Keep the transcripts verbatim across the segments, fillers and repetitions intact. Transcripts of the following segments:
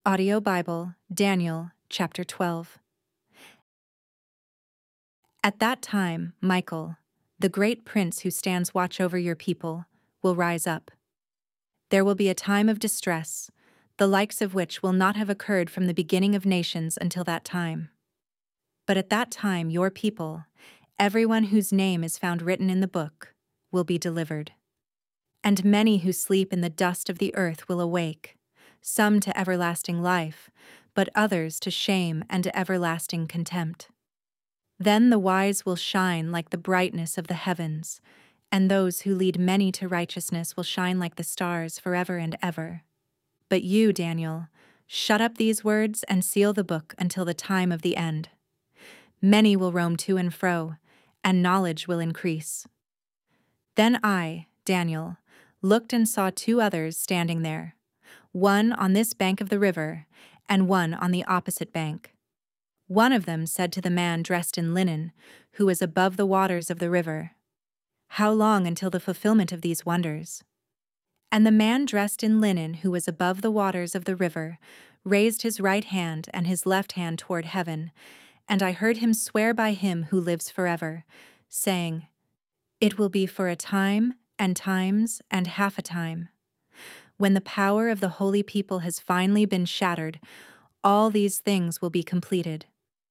Audio Bible, Daniel, chapter twelve. At that time, Michael, the great prince who stands watch over your people, will rise up. There will be a time of distress, the likes of which will not have occurred from the beginning of nations until that time. But at that time your people, everyone whose name is found written in the book, will be delivered. And many who sleep in the dust of the earth will awake, some to everlasting life, but others to shame and to everlasting contempt. Then the wise will shine like the brightness of the heavens, and those who lead many to righteousness will shine like the stars forever and ever. But you, Daniel, shut up these words and seal the book until the time of the end. Many will roam to and fro, and knowledge will increase. Then I, Daniel, looked and saw two others standing there, one on this bank of the river, and one on the opposite bank. One of them said to the man dressed in linen, who was above the waters of the river, "How long until the fulfillment of these wonders?" And the man dressed in linen, who was above the waters of the river, raised his right hand and his left hand toward heaven, and I heard him swear by him who lives forever, saying, "It will be for a time, and times, and half a time. When the power of the holy people has finally been shattered, all these things will be completed."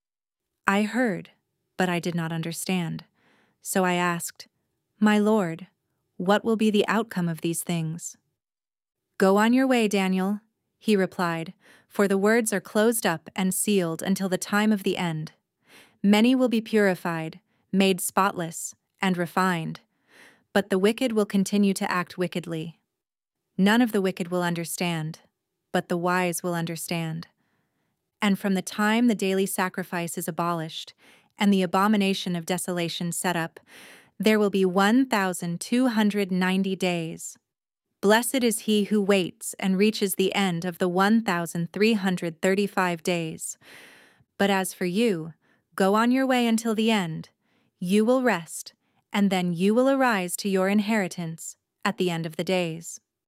I heard, but I did not understand. So I asked, "My Lord, what will be the outcome of these things?" "Go on your way, Daniel," he replied, "for the words are closed up and sealed until the time of the end. Many will be purified, made spotless, and refined, but the wicked will continue to act wickedly. None of the wicked will understand, but the wise will understand. And from the time the daily sacrifice is abolished, and the abomination of desolation set up, there will be one thousand two hundred ninety days. Blessed is he who waits and reaches the end of the one thousand three hundred thirty-five days. But as for you, go on your way until the end. You will rest, and then you will arise to your inheritance at the end of the days.